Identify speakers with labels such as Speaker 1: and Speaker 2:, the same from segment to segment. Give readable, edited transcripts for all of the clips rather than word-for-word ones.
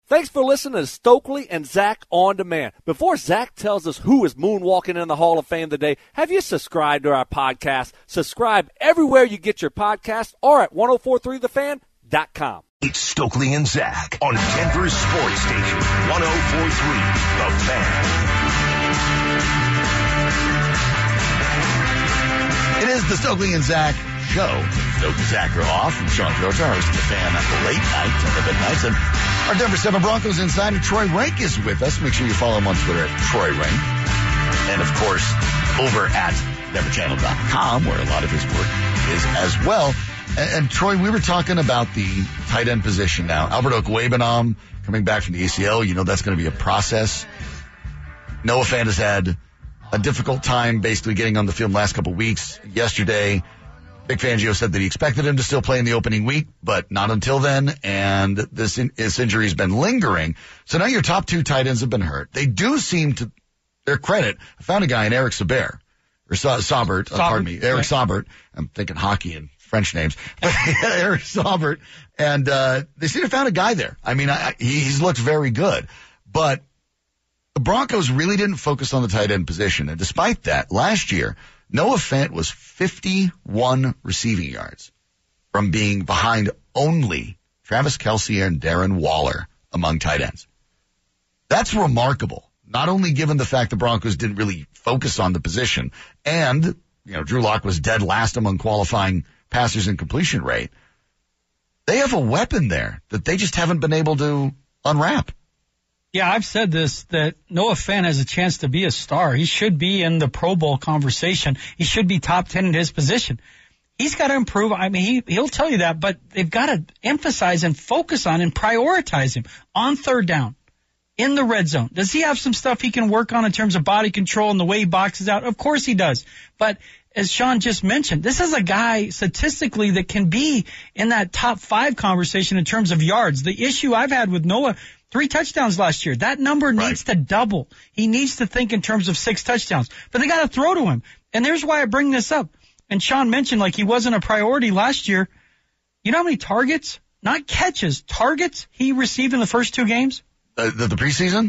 Speaker 1: Thanks for listening to Stokely and Zach On Demand. Before Zach tells us who is moonwalking in the Hall of Fame today, have you subscribed to our podcast? Subscribe everywhere you get your podcast or at 1043thefan.com.
Speaker 2: It's Stokely and Zach on Denver's Sports Station, 1043 The Fan.
Speaker 3: It is the Stokely and Zach show. Stokely and Zach are off, and Sean Piotr, host of The Fan at the late night, 10 to midnight. And our Denver 7 Broncos insider, Troy Rank, is with us. Make sure you follow him on Twitter at Troy Rank. And, of course, over at DenverChannel.com, where a lot of his work is as well. And Troy, we were talking about the tight end position now. Albert Okwuegbunam coming back from the ACL. You know that's going to be a process. Noah Fant has had a difficult time basically getting on the field the last couple of weeks. Yesterday, Vic Fangio said that he expected him to still play in the opening week, but not until then, and this injury has been lingering. So now your top two tight ends have been hurt. They do seem to, their credit, I found a guy in Eric Saubert, or Saubert, pardon me, Eric Saubert. I'm thinking hockey and French names, but Eric Saubert, and they seem to have found a guy there. I mean, he's looked very good, but the Broncos really didn't focus on the tight end position, and despite that, last year, Noah Fant was 51 receiving yards from being behind only Travis Kelce and Darren Waller among tight ends. That's remarkable, not only given the fact the Broncos didn't really focus on the position, and, Drew Lock was dead last among qualifying passers in completion rate. They have a weapon there that they just haven't been able to unwrap.
Speaker 4: Yeah, I've said this, that Noah Fant has a chance to be a star. He should be in the Pro Bowl conversation. He should be top 10 in his position. He's got to improve. I mean, he'll tell you that, but they've got to emphasize and focus on and prioritize him on third down, in the red zone. Does he have some stuff he can work on in terms of body control and the way he boxes out? Of course he does. But as Sean just mentioned, this is a guy statistically that can be in that top 5 conversation in terms of yards. The issue I've had with Noah, 3 touchdowns last year. That number needs to double. He needs to think in terms of 6 touchdowns. But they got to throw to him. And there's why I bring this up. And Sean mentioned he wasn't a priority last year. You know how many targets, not catches, targets he received in the first 2 games?
Speaker 3: The preseason?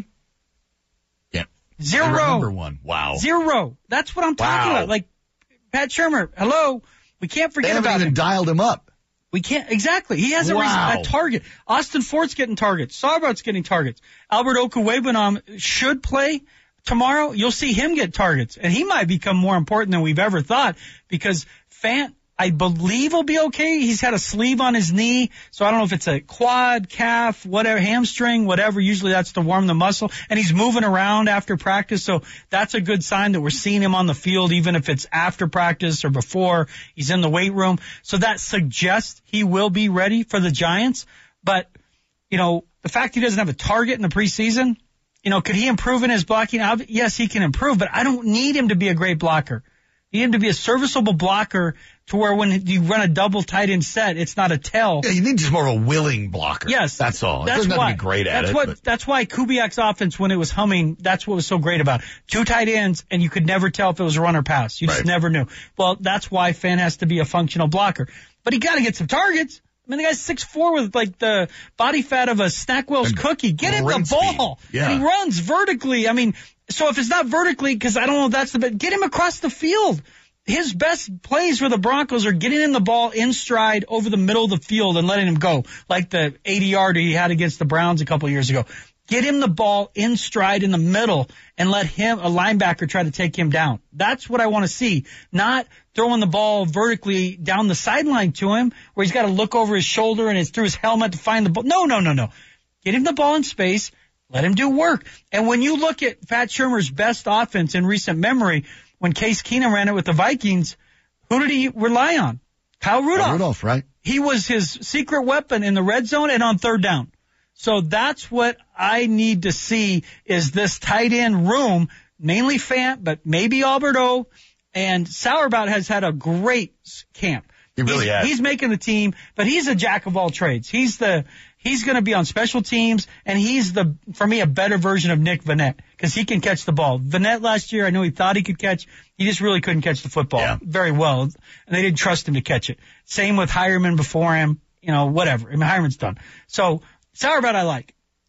Speaker 3: Yeah.
Speaker 4: 0.
Speaker 3: I remember one. Wow.
Speaker 4: 0. That's what I'm talking about. Like, Pat Shurmur, hello. We can't forget about him.
Speaker 3: They haven't even dialed him up.
Speaker 4: We can't, exactly. He has a target. Austin Fort's getting targets. Saubert's getting targets. Albert Okwuegbunam should play tomorrow. You'll see him get targets. And he might become more important than we've ever thought because Fant, I believe, will be okay. He's had a sleeve on his knee, so I don't know if it's a quad, calf, whatever, hamstring, whatever. Usually that's to warm the muscle. And he's moving around after practice, so that's a good sign that we're seeing him on the field, even if it's after practice or before he's in the weight room. So that suggests he will be ready for the Giants. But, the fact he doesn't have a target in the preseason, could he improve in his blocking? Yes, he can improve, but I don't need him to be a great blocker. I need him to be a serviceable blocker to where when you run a double tight end set, it's not a tell.
Speaker 3: Yeah, you need just more of a willing blocker.
Speaker 4: Yes.
Speaker 3: That's all. It doesn't have to be great at it.
Speaker 4: That's why Kubiak's offense, when it was humming, that's what was so great about it. 2 tight ends, and you could never tell if it was a run or pass. You just never knew. Well, that's why Fant has to be a functional blocker. But he got to get some targets. I mean, the guy's 6'4" with the body fat of a Snackwell's cookie. Get him the ball.
Speaker 3: Yeah.
Speaker 4: And he runs vertically. I mean, so if it's not vertically, because I don't know if that's get him across the field. His best plays for the Broncos are getting in the ball in stride over the middle of the field and letting him go, like the 80-yarder he had against the Browns a couple of years ago. Get him the ball in stride in the middle and let him, a linebacker, try to take him down. That's what I want to see, not throwing the ball vertically down the sideline to him where he's got to look over his shoulder and it's through his helmet to find the ball. No. Get him the ball in space. Let him do work. And when you look at Pat Shurmur's best offense in recent memory, when Case Keenum ran it with the Vikings, who did he rely on? Kyle Rudolph.
Speaker 3: Kyle Rudolph, right.
Speaker 4: He was his secret weapon in the red zone and on third down. So that's what I need to see is this tight end room, mainly Fant, but maybe Alberto. And Sauerbrot has had a great camp.
Speaker 3: He really has.
Speaker 4: He's making the team, but he's a jack of all trades. He's going to be on special teams, and he's for me, a better version of Nick Vannett because he can catch the ball. Vannett last year, I know he thought he could catch. He just really couldn't catch the football very well, and they didn't trust him to catch it. Same with Hireman before him, whatever. I mean, Hireman's done. So Sauerbrot I like.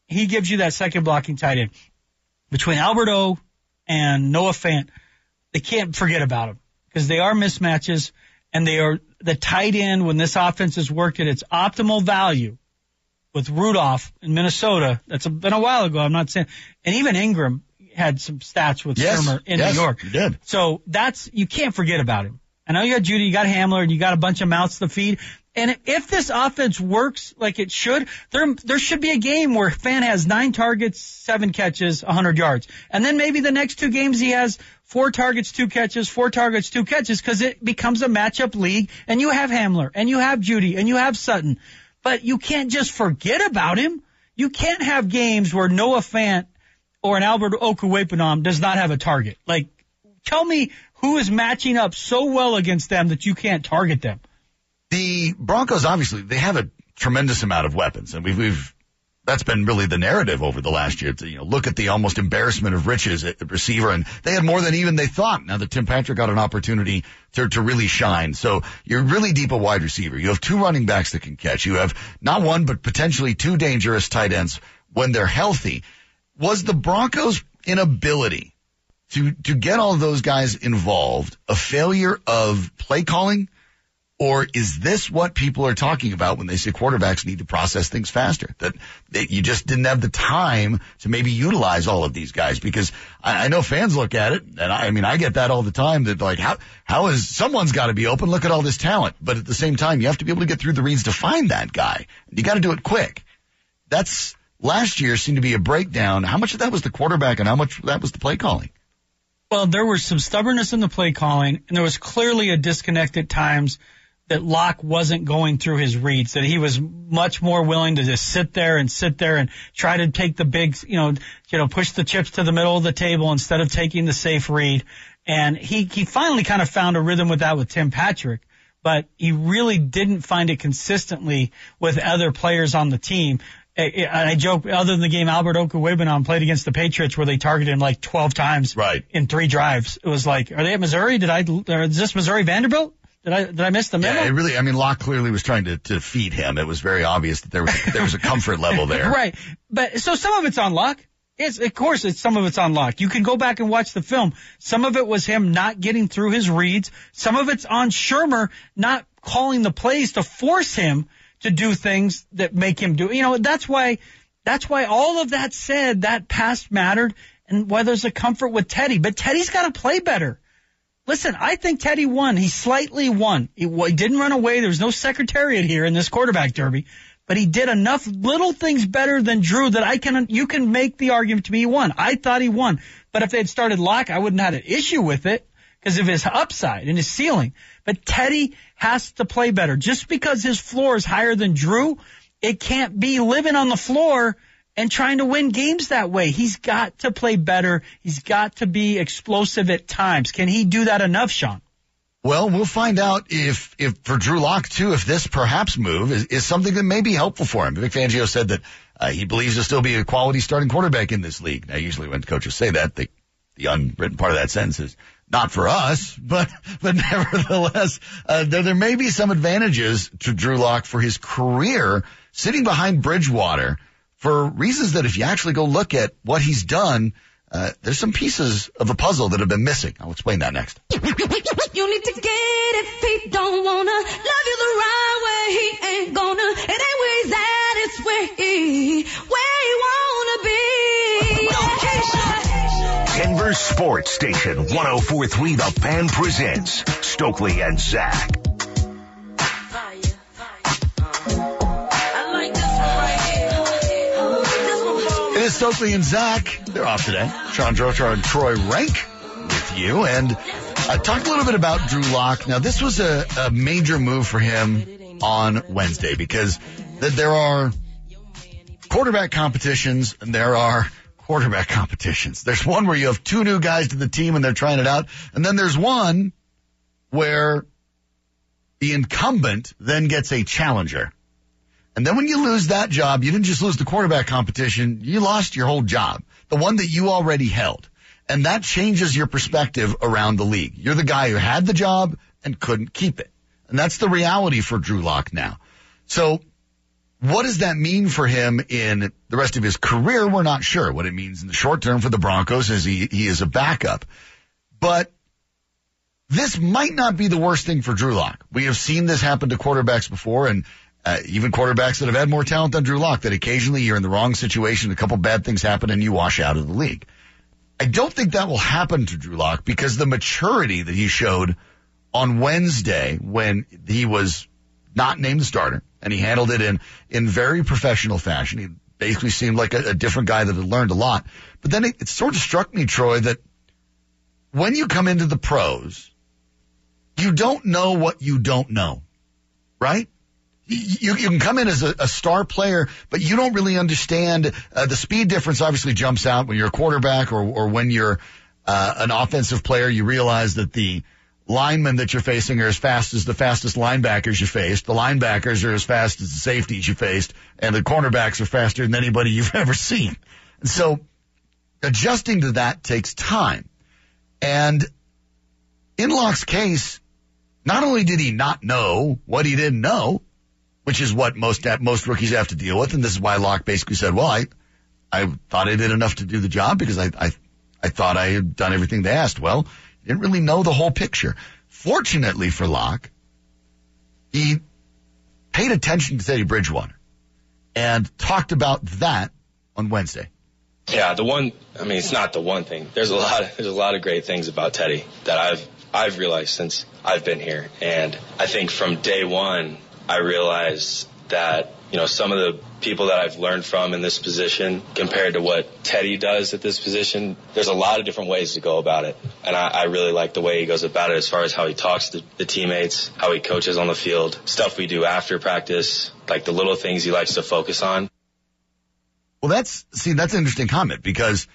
Speaker 4: he gives you that second blocking tight end. Between Albert O and Noah Fant, they can't forget about him because they are mismatches, and they are the tight end when this offense has worked at its optimal value with Rudolph in Minnesota. That's been a while ago. I'm not saying, and even Ingram had some stats with Shermer in New York.
Speaker 3: He did.
Speaker 4: So you can't forget about him. I know you got Judy, you got Hamler, and you got a bunch of mouths to feed. And if this offense works like it should, there should be a game where Fant has 9 targets, 7 catches, 100 yards. And then maybe the next 2 games he has 4 targets, 2 catches, 4 targets, 2 catches, because it becomes a matchup league, and you have Hamler, and you have Judy, and you have Sutton. But you can't just forget about him. You can't have games where Noah Fant or an Albert Okwuegbunam does not have a target. Like, tell me who is matching up so well against them that you can't target them.
Speaker 3: The Broncos, obviously, they have a tremendous amount of weapons, and that's been really the narrative over the last year. To, look at the almost embarrassment of riches at the receiver, and they had more than even they thought. Now that Tim Patrick got an opportunity to really shine, so you're really deep at wide receiver. You have 2 running backs that can catch. You have not 1 but potentially 2 dangerous tight ends when they're healthy. Was the Broncos' inability to get all of those guys involved a failure of play calling? Or is this what people are talking about when they say quarterbacks need to process things faster? That you just didn't have the time to maybe utilize all of these guys? Because I know fans look at it, and I get that all the time, that like, how is someone's got to be open? Look at all this talent. But at the same time, you have to be able to get through the reads to find that guy. You got to do it quick. That's last year seemed to be a breakdown. How much of that was the quarterback and how much of that was the play calling?
Speaker 4: Well, there was some stubbornness in the play calling, and there was clearly a disconnect at times that Locke wasn't going through his reads, that he was much more willing to just sit there and try to take the big, push the chips to the middle of the table instead of taking the safe read. And he finally kind of found a rhythm with that with Tim Patrick, but he really didn't find it consistently with other players on the team. I joke, other than the game Albert Okwuegbunam played against the Patriots where they targeted him like 12 times in 3 drives. It was like, are they at Missouri? Is this Missouri Vanderbilt? Did I miss the memo?
Speaker 3: Yeah, Locke clearly was trying to feed him. It was very obvious that there was a comfort level there.
Speaker 4: Right. But so some of it's on Locke. Some of it's on Locke. You can go back and watch the film. Some of it was him not getting through his reads. Some of it's on Shermer not calling the plays to force him to do things that make him do. That's why all of that said, that pass mattered, and why there's a comfort with Teddy. But Teddy's got to play better. Listen, I think Teddy won. He slightly won. He didn't run away. There was no secretariat here in this quarterback derby, but he did enough little things better than Drew that you can make the argument to me he won. I thought he won. But if they had started Locke, I wouldn't have had an issue with it because of his upside and his ceiling. But Teddy has to play better. Just because his floor is higher than Drew, it can't be living on the floor and trying to win games that way. He's got to play better. He's got to be explosive at times. Can he do that enough, Sean?
Speaker 3: Well, we'll find out if for Drew Lock, too, if this perhaps move is something that may be helpful for him. Vic Fangio said that he believes he'll still be a quality starting quarterback in this league. Now, usually when coaches say that, the unwritten part of that sentence is not for us, but nevertheless, there may be some advantages to Drew Lock for his career sitting behind Bridgewater, for reasons that if you actually go look at what he's done, there's some pieces of a puzzle that have been missing. I'll explain that next.
Speaker 5: You need to get it if he don't wanna love you the right way. He ain't gonna. It ain't where he's at, it's where he wanna be.
Speaker 2: Denver Sports Station 104.3 The Fan presents Stokely and Zach.
Speaker 3: It is Stokely and Zach. They're off today. Sean Drochar and Troy Rank with you. And I talked a little bit about Drew Lock. Now, this was a major move for him on Wednesday because there are quarterback competitions and there are quarterback competitions. There's one where you have 2 new guys to the team and they're trying it out. And then there's one where the incumbent then gets a challenger. And then when you lose that job, you didn't just lose the quarterback competition, you lost your whole job, the one that you already held. And that changes your perspective around the league. You're the guy who had the job and couldn't keep it. And that's the reality for Drew Lock now. So What does that mean for him in the rest of his career? We're not sure. What it means in the short term for the Broncos is he is a backup. But this might not be the worst thing for Drew Lock. We have seen this happen to quarterbacks before, and even quarterbacks that have had more talent than Drew Lock, that occasionally you're in the wrong situation, a couple bad things happen, and you wash out of the league. I don't think that will happen to Drew Lock because the maturity that he showed on Wednesday when he was not named the starter, and he handled it in very professional fashion. He basically seemed like a different guy that had learned a lot. But then it sort of struck me, Troy, that when you come into the pros, you don't know what you don't know, right? You can come in as a star player, but you don't really understand. The speed difference obviously jumps out when you're a quarterback or when you're an offensive player. You realize that the linemen that you're facing are as fast as the fastest linebackers you faced. The linebackers are as fast as the safeties you faced, and the cornerbacks are faster than anybody you've ever seen. And so adjusting to that takes time. And in Lock's case, not only did he not know what he didn't know, which is what most rookies have to deal with, and this is why Lock basically said, well, I thought I did enough to do the job because I thought I had done everything they asked. Well, he didn't really know the whole picture. Fortunately for Lock, he paid attention to Teddy Bridgewater and talked about that on Wednesday.
Speaker 6: Yeah, it's not the one thing. There's a lot of great things about Teddy that I've realized since I've been here. And I think from day one, I realized that, some of the people that I've learned from in this position compared to what Teddy does at this position, there's a lot of different ways to go about it. And I really like the way he goes about it as far as how he talks to the teammates, how he coaches on the field, stuff we do after practice, like the little things he likes to focus on.
Speaker 3: Well, that's an interesting comment because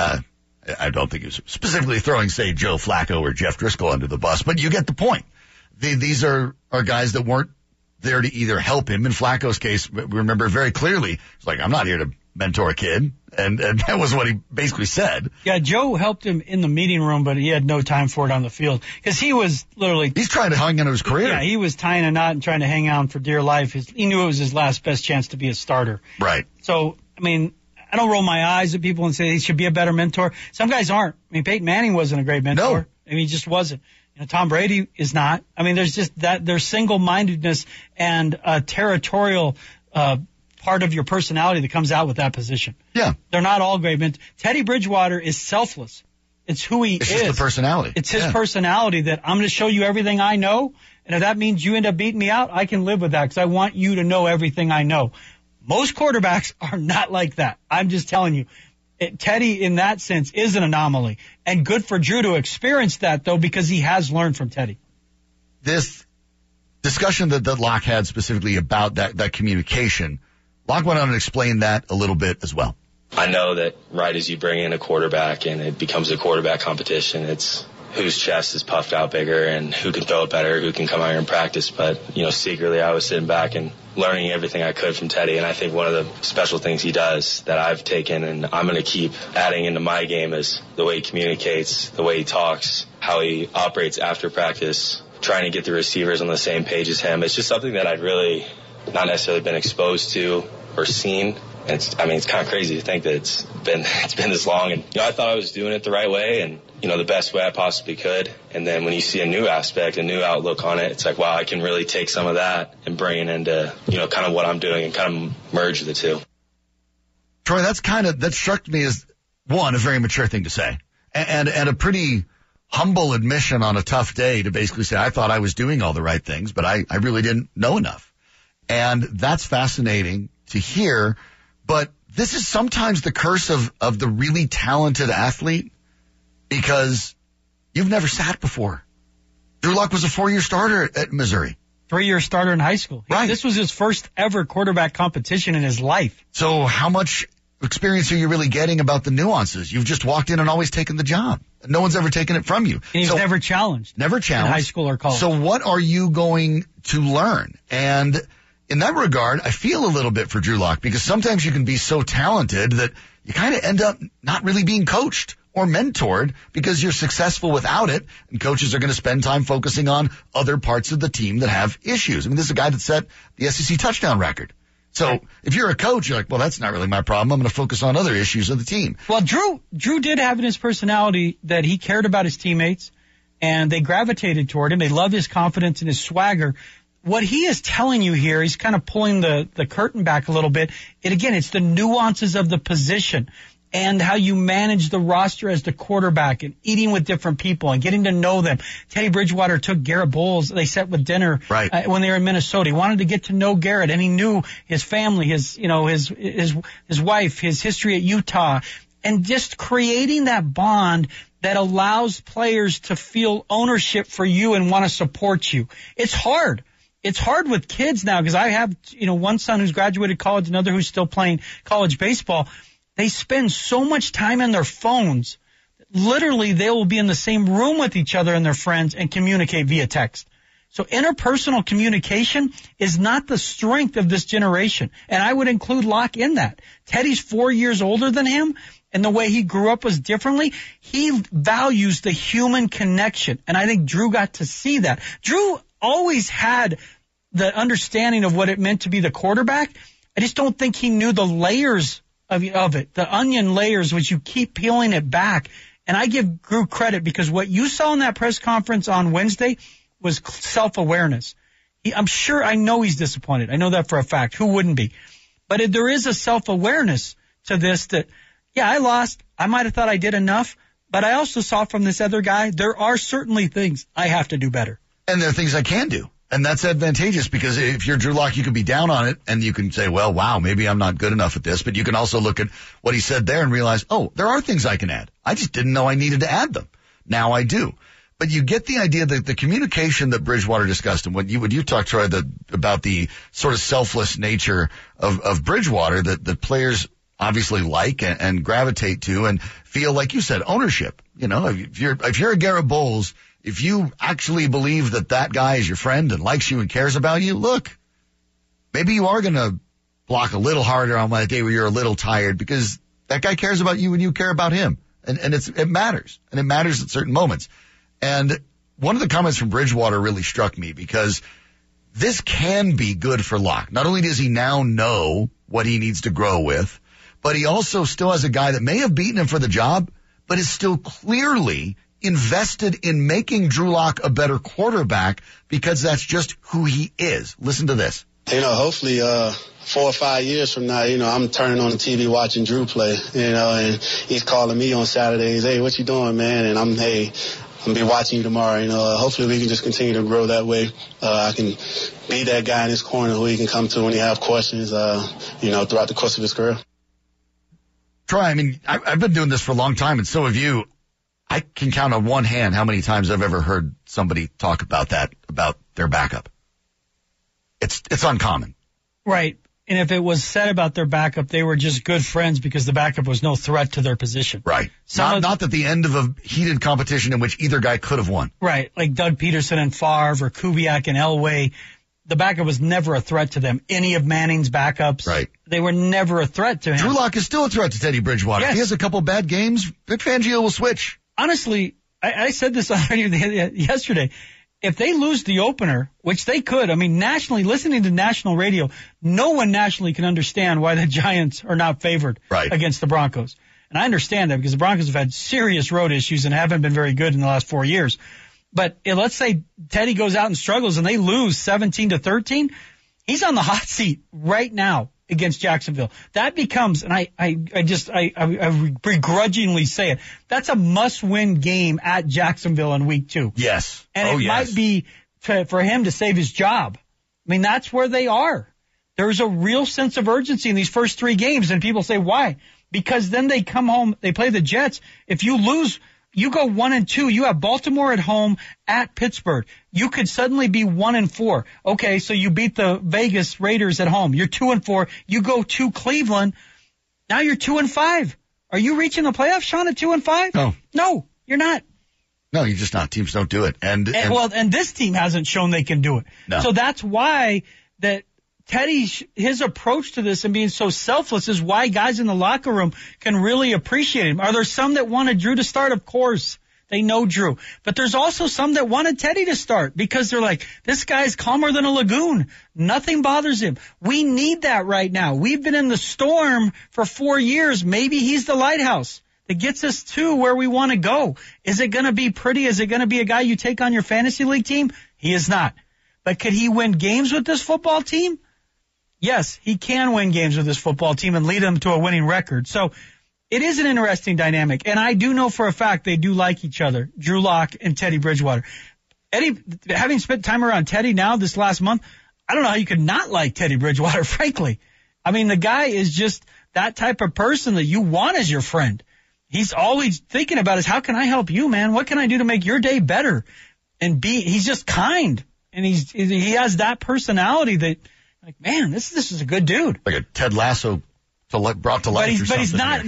Speaker 3: I don't think he was specifically throwing, say, Joe Flacco or Jeff Driscoll under the bus, but you get the point. These are guys that weren't there to either help him. In Flacco's case, we remember very clearly, it's like, I'm not here to mentor a kid. And that was what he basically said.
Speaker 4: Yeah, Joe helped him in the meeting room, but he had no time for it on the field. Because he was literally...
Speaker 3: He's trying to hang on to his career.
Speaker 4: Yeah, he was tying a knot and trying to hang on for dear life. He knew it was his last best chance to be a starter.
Speaker 3: Right.
Speaker 4: So, I don't roll my eyes at people and say he should be a better mentor. Some guys aren't. Peyton Manning wasn't a great mentor.
Speaker 3: No.
Speaker 4: He just wasn't. Tom Brady is not. There's just there's single-mindedness and a territorial part of your personality that comes out with that position.
Speaker 3: Yeah.
Speaker 4: They're not all great mentors. Teddy Bridgewater is selfless. It's who he is.
Speaker 3: It's just the personality.
Speaker 4: It's his personality that I'm going to show you everything I know, and if that means you end up beating me out, I can live with that because I want you to know everything I know. Most quarterbacks are not like that. I'm just telling you. Teddy, in that sense, is an anomaly. And good for Drew to experience that, though, because he has learned from Teddy.
Speaker 3: This discussion that Lock had specifically about that communication, Lock went on and explained that a little bit as well.
Speaker 6: I know that right as you bring in a quarterback and it becomes a quarterback competition, it's whose chest is puffed out bigger and who can throw it better, who can come out here and practice. But, secretly I was sitting back and learning everything I could from Teddy. And I think one of the special things he does that I've taken and I'm going to keep adding into my game is the way he communicates, the way he talks, how he operates after practice, trying to get the receivers on the same page as him. It's just something that I'd really not necessarily been exposed to or seen. And it's kind of crazy to think that it's been this long. And, I thought I was doing it the right way and, the best way I possibly could. And then when you see a new aspect, a new outlook on it, it's like, wow, I can really take some of that and bring it into, kind of what I'm doing and kind of merge the two.
Speaker 3: Troy, that struck me as, one, a very mature thing to say and a pretty humble admission on a tough day to basically say, I thought I was doing all the right things, but I really didn't know enough. And that's fascinating to hear. But this is sometimes the curse of the really talented athlete because you've never sat before. Drew Lock was a 4-year starter at Missouri.
Speaker 4: 3-year starter in high school.
Speaker 3: Right.
Speaker 4: This was his first ever quarterback competition in his life.
Speaker 3: So how much experience are you really getting about the nuances? You've just walked in and always taken the job. No one's ever taken it from you.
Speaker 4: And he's never challenged.
Speaker 3: Never challenged.
Speaker 4: In high school or college.
Speaker 3: So what are you going to learn? And in that regard, I feel a little bit for Drew Lock because sometimes you can be so talented that you kind of end up not really being coached or mentored because you're successful without it, and coaches are going to spend time focusing on other parts of the team that have issues. This is a guy that set the SEC touchdown record So if you're a coach, you're like, well, that's not really my problem. I'm going to focus on other issues of the team.
Speaker 4: Well, Drew did have in his personality that he cared about his teammates, and they gravitated toward him. They love his confidence and his swagger. What he is telling you here, he's kind of pulling the curtain back a little bit. It's the nuances of the position and how you manage the roster as the quarterback and eating with different people and getting to know them. Teddy Bridgewater took Garrett Bowles. They sat with dinner when they were in Minnesota. He wanted to get to know Garrett, and he knew his family, his wife, his history at Utah, and just creating that bond that allows players to feel ownership for you and want to support you. It's hard. It's hard with kids now because I have, one son who's graduated college, another who's still playing college baseball. They spend so much time on their phones. Literally, they will be in the same room with each other and their friends and communicate via text. So interpersonal communication is not the strength of this generation. And I would include Locke in that. Teddy's 4 years older than him, and the way he grew up was differently. He values the human connection. And I think Drew got to see that. Drew always had the understanding of what it meant to be the quarterback. I just don't think he knew the layers of it, the onion layers, which you keep peeling it back. And I give Drew credit because what you saw in that press conference on Wednesday was self-awareness. I know he's disappointed. I know that for a fact. Who wouldn't be? But there is a self-awareness to this that, I lost. I might have thought I did enough, but I also saw from this other guy, there are certainly things I have to do better.
Speaker 3: And there are things I can do. And that's advantageous because if you're Drew Lock, you can be down on it and you can say, well, wow, maybe I'm not good enough at this. But you can also look at what he said there and realize, there are things I can add. I just didn't know I needed to add them. Now I do. But you get the idea that the communication that Bridgewater discussed and when you talked, Troy, about the sort of selfless nature of Bridgewater that players obviously like and gravitate to and feel, like you said, ownership. If you're a Garrett Bowles, if you actually believe that guy is your friend and likes you and cares about you, look, maybe you are going to block a little harder on that day where you're a little tired because that guy cares about you and you care about him. And it matters. And it matters at certain moments. And one of the comments from Bridgewater really struck me because this can be good for Locke. Not only does he now know what he needs to grow with, but he also still has a guy that may have beaten him for the job, but is still clearly invested in making Drew Lock a better quarterback because that's just who he is. Listen to this.
Speaker 7: Hopefully 4 or 5 years from now, I'm turning on the TV watching Drew play, and he's calling me on Saturdays, hey, what you doing, man? And I'm going to be watching you tomorrow. Hopefully we can just continue to grow that way. I can be that guy in his corner who he can come to when he have questions, throughout the course of his career.
Speaker 3: Troy, I've been doing this for a long time, and so have you. I can count on one hand how many times I've ever heard somebody talk about their backup. It's uncommon.
Speaker 4: Right. And if it was said about their backup, they were just good friends because the backup was no threat to their position.
Speaker 3: Right. Not at the end of a heated competition in which either guy could have won.
Speaker 4: Right. Like Doug Peterson and Favre or Kubiak and Elway. The backup was never a threat to them. Any of Manning's backups.
Speaker 3: Right.
Speaker 4: They were never a threat to him.
Speaker 3: Drew Lock is still a threat to Teddy Bridgewater.
Speaker 4: Yes.
Speaker 3: If he has a couple bad games, Vic Fangio will switch.
Speaker 4: Honestly, I said this yesterday. If they lose the opener, which they could, nationally, listening to national radio, no one nationally can understand why the Giants are not favored against the Broncos. And I understand that because the Broncos have had serious road issues and haven't been very good in the last 4 years. But let's say Teddy goes out and struggles and they lose 17-13, he's on the hot seat right now against Jacksonville. That becomes, and I begrudgingly say it, that's a must-win game at Jacksonville in week 2.
Speaker 3: Yes.
Speaker 4: And might be for him to save his job. That's where they are. There's a real sense of urgency in these first 3 games, and people say, why? Because then they come home, they play the Jets. If you lose, you go 1-2. You have Baltimore at home at Pittsburgh. You could suddenly be 1-4. Okay, so you beat the Vegas Raiders at home. You're 2-4. You go to Cleveland. Now you're 2-5. Are you reaching the playoffs, Sean, at 2-5? No, you're not.
Speaker 3: No, you're just not. Teams don't do it. And
Speaker 4: this team hasn't shown they can do it.
Speaker 3: No.
Speaker 4: So that's why that Teddy, his approach to this and being so selfless is why guys in the locker room can really appreciate him. Are there some that wanted Drew to start? Of course. They know Drew. But there's also some that wanted Teddy to start because they're like, this guy's calmer than a lagoon. Nothing bothers him. We need that right now. We've been in the storm for 4 years. Maybe he's the lighthouse that gets us to where we want to go. Is it going to be pretty? Is it going to be a guy you take on your fantasy league team? He is not. But could he win games with this football team? Yes, he can win games with this football team and lead them to a winning record. So it is an interesting dynamic. And I do know for a fact they do like each other, Drew Lock and Teddy Bridgewater. Eddie, having spent time around Teddy now this last month, I don't know how you could not like Teddy Bridgewater, frankly. I mean, the guy is just that type of person that you want as your friend. He's always thinking about is how can I help you, man? What can I do to make your day better? And he's just kind. And he has that personality that, like, man, this is a good dude.
Speaker 3: Like a Ted Lasso brought to life. But he's not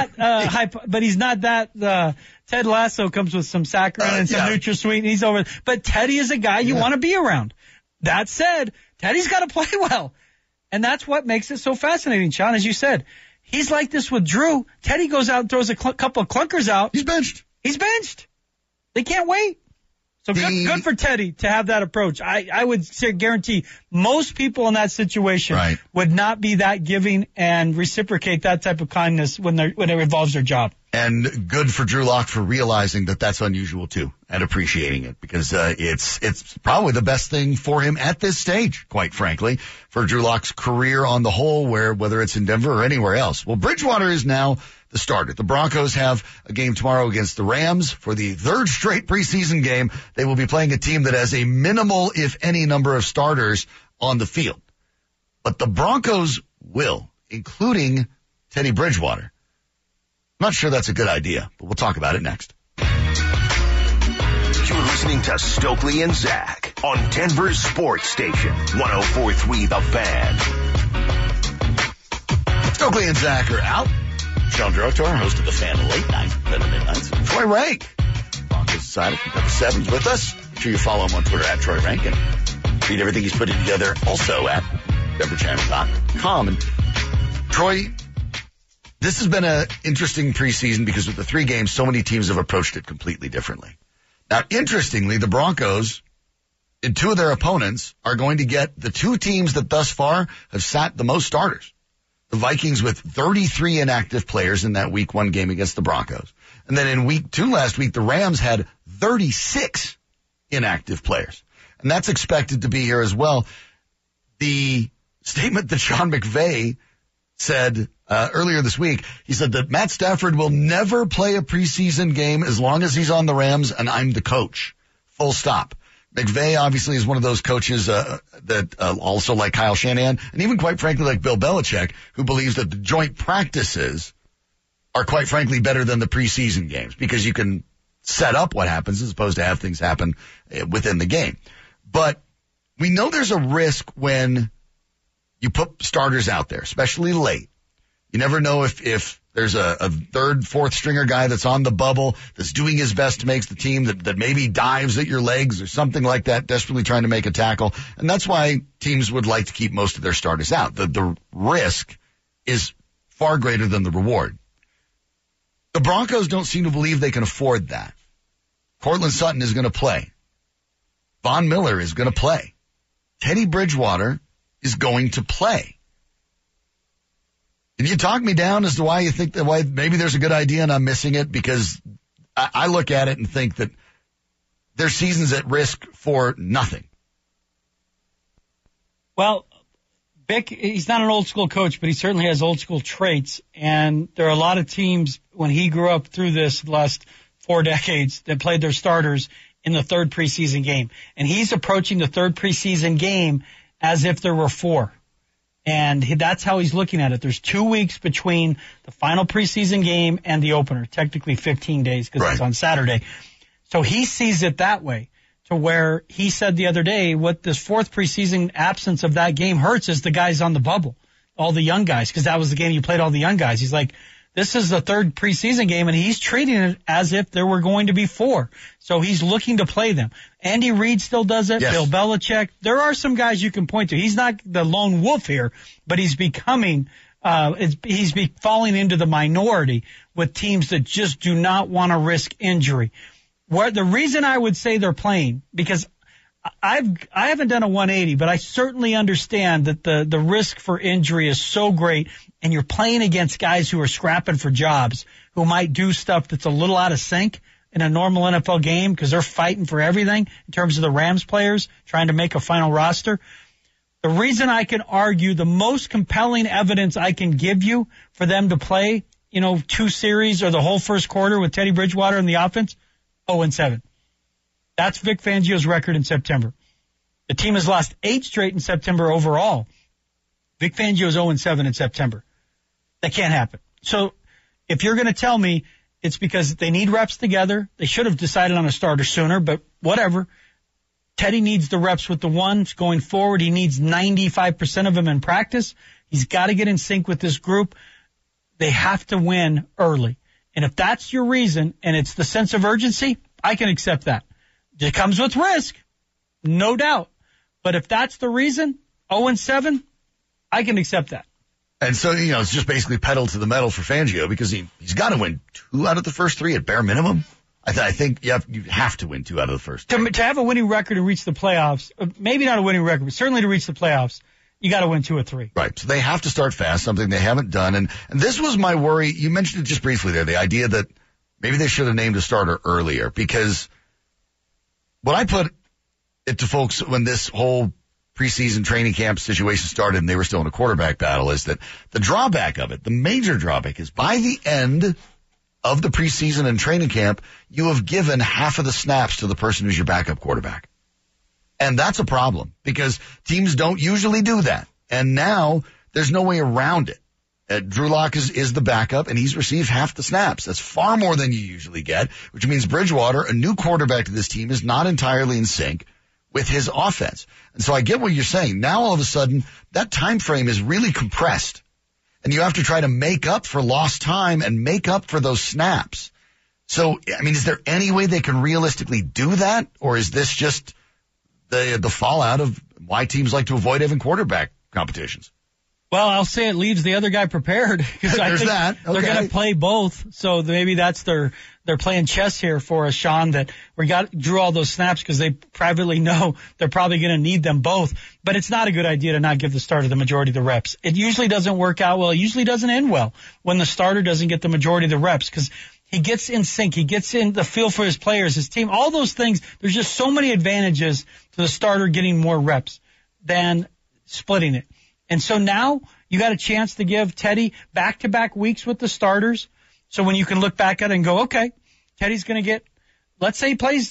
Speaker 3: that. Ted Lasso comes with some saccharin and some NutraSweet. And he's over. But Teddy is a guy you want to be around. That said, Teddy's got to play well, and that's what makes it so fascinating, Sean. As you said, he's like this with Drew. Teddy goes out and throws a couple of clunkers out. He's benched.
Speaker 4: They can't wait. So good for Teddy to have that approach. I would guarantee most people in that situation would not be that giving and reciprocate that type of kindness when it involves their job.
Speaker 3: And good for Drew Lock for realizing that that's unusual too and appreciating it because it's probably the best thing for him at this stage, quite frankly, for Drew Lock's career on the whole, whether it's in Denver or anywhere else. Well, Bridgewater is now the starter. The Broncos have a game tomorrow against the Rams for the third straight preseason game. They will be playing a team that has a minimal, if any, number of starters on the field. But the Broncos will, including Teddy Bridgewater. I'm not sure that's a good idea, but we'll talk about it next.
Speaker 2: You're listening to Stokely and Zach on Denver's sports station, 104.3 The Fan.
Speaker 3: Stokely and Zach are out. Sean Drotor, host of The Fan late night, then the midnights. Troy Rank, Broncos Insider from Denver Sevens with us. Make sure you follow him on Twitter at Troy Rank and read everything he's putting together also at DenverChannel.com. And Troy, this has been an interesting preseason because with the 3 games, so many teams have approached it completely differently. Now, interestingly, the Broncos and 2 of their opponents are going to get the 2 teams that thus far have sat the most starters. The Vikings with 33 inactive players in that week 1 game against the Broncos. And then in week 2 last week, the Rams had 36 inactive players. And that's expected to be here as well. The statement that Sean McVay said earlier this week, he said that Matt Stafford will never play a preseason game as long as he's on the Rams and I'm the coach. Full stop. McVay obviously is one of those coaches that also like Kyle Shanahan and even quite frankly like Bill Belichick, who believes that the joint practices are quite frankly better than the preseason games because you can set up what happens as opposed to have things happen within the game. But we know there's a risk when you put starters out there, especially late. You never know if there's a third, fourth stringer guy that's on the bubble, that's doing his best to make the team, that maybe dives at your legs or something like that, desperately trying to make a tackle. And that's why teams would like to keep most of their starters out. The risk is far greater than the reward. The Broncos don't seem to believe they can afford that. Courtland Sutton is going to play. Von Miller is going to play. Teddy Bridgewater is going to play. Can you talk me down as to why you think why maybe there's a good idea and I'm missing it? Because I look at it and think that their season's at risk for nothing.
Speaker 4: Well, Vic, he's not an old school coach, but he certainly has old school traits. And there are a lot of teams when he grew up through this last 4 decades that played their starters in the 3rd preseason game. And he's approaching the 3rd preseason game as if there were 4. And that's how he's looking at it. There's 2 weeks between the final preseason game and the opener, technically 15 days because it's on Saturday. So he sees it that way, to where he said the other day what this 4th preseason absence of that game hurts is the guys on the bubble, all the young guys, because that was the game you played all the young guys. He's like, this is the 3rd preseason game, and he's treating it as if there were going to be 4. So he's looking to play them. Andy Reid still does it. Yes. Bill Belichick. There are some guys you can point to. He's not the lone wolf here, but he's becoming, falling into the minority with teams that just do not want to risk injury. Where the reason I would say they're playing, because I haven't done a 180, but I certainly understand that the risk for injury is so great, and you're playing against guys who are scrapping for jobs, who might do stuff that's a little out of sync in a normal NFL game because they're fighting for everything in terms of the Rams players trying to make a final roster. The reason I can argue the most compelling evidence I can give you for them to play, 2 series or the whole first quarter with Teddy Bridgewater in the offense, 0-7. That's Vic Fangio's record in September. The team has lost 8 straight in September overall. Vic Fangio's 0-7 in September. That can't happen. So if you're going to tell me it's because they need reps together, they should have decided on a starter sooner, but whatever. Teddy needs the reps with the ones going forward. He needs 95% of them in practice. He's got to get in sync with this group. They have to win early. And if that's your reason and it's the sense of urgency, I can accept that. It comes with risk, no doubt. But if that's the reason, 0-7, I can accept that.
Speaker 3: And so, it's just basically pedal to the metal for Fangio because he's got to win 2 out of the first 3 at bare minimum. I think you have to win 2 out of the first 3.
Speaker 4: To have a winning record and reach the playoffs, maybe not a winning record, but certainly to reach the playoffs, you got to win 2 or 3.
Speaker 3: Right. So they have to start fast, something they haven't done. And this was my worry. You mentioned it just briefly there, the idea that maybe they should have named a starter earlier, because what I put it to folks when this whole preseason training camp situation started and they were still in a quarterback battle is that the drawback of it, the major drawback, is by the end of the preseason and training camp, you have given half of the snaps to the person who's your backup quarterback. And that's a problem because teams don't usually do that. And now there's no way around it. Drew Lock is the backup, and he's received half the snaps. That's far more than you usually get, which means Bridgewater, a new quarterback to this team, is not entirely in sync with his offense. And so I get what you're saying. Now all of a sudden, that time frame is really compressed, and you have to try to make up for lost time and make up for those snaps. So, is there any way they can realistically do that, or is this just the fallout of why teams like to avoid having quarterback competitions?
Speaker 4: Well, I'll say it leaves the other guy prepared because I think they're going to play both. So maybe that's they're playing chess here for us, Sean, that drew all those snaps because they privately know they're probably going to need them both. But it's not a good idea to not give the starter the majority of the reps. It usually doesn't work out well. It usually doesn't end well when the starter doesn't get the majority of the reps because he gets in sync. He gets in the feel for his players, his team, all those things. There's just so many advantages to the starter getting more reps than splitting it. And so now you got a chance to give Teddy back-to-back weeks with the starters. So when you can look back at it and go, okay, Teddy's going to get, let's say he plays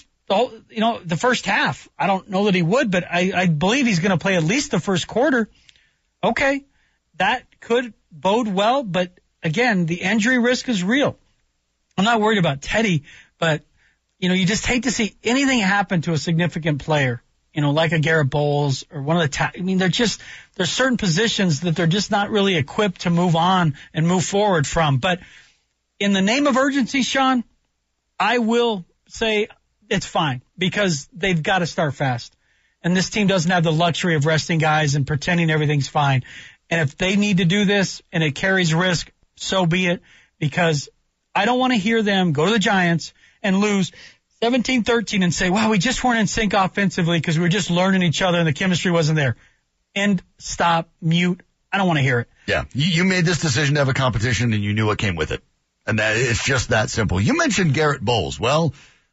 Speaker 4: the first half. I don't know that he would, but I believe he's going to play at least the first quarter. Okay, that could bode well, but again, the injury risk is real. I'm not worried about Teddy, but, you just hate to see anything happen to a significant player. Like a Garrett Bowles or one of the there's certain positions that they're just not really equipped to move on and move forward from. But in the name of urgency, Sean, I will say it's fine because they've got to start fast. And this team doesn't have the luxury of resting guys and pretending everything's fine. And if they need to do this and it carries risk, so be it, because I don't want to hear them go to the Giants and lose 17-13 and say, wow, we just weren't in sync offensively because we were just learning each other and the chemistry wasn't there. End, stop, mute. I don't want to hear it.
Speaker 3: Yeah. You made this decision to have a competition and you knew what came with it. And that it's just that simple. You mentioned Garrett Bowles. Well,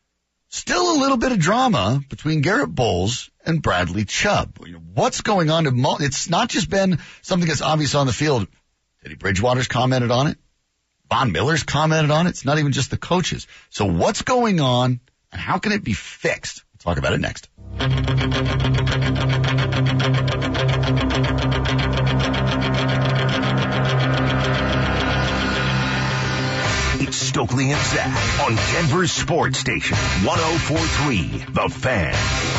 Speaker 3: still a little bit of drama between Garrett Bowles and Bradley Chubb. What's going on? It's not just been something that's obvious on the field. Teddy Bridgewater's commented on it. Von Miller's commented on it. It's not even just the coaches. So what's going on? And how can it be fixed? We'll talk about it next.
Speaker 2: It's Stokely and Zach on Denver's Sports Station, 104.3 The Fan.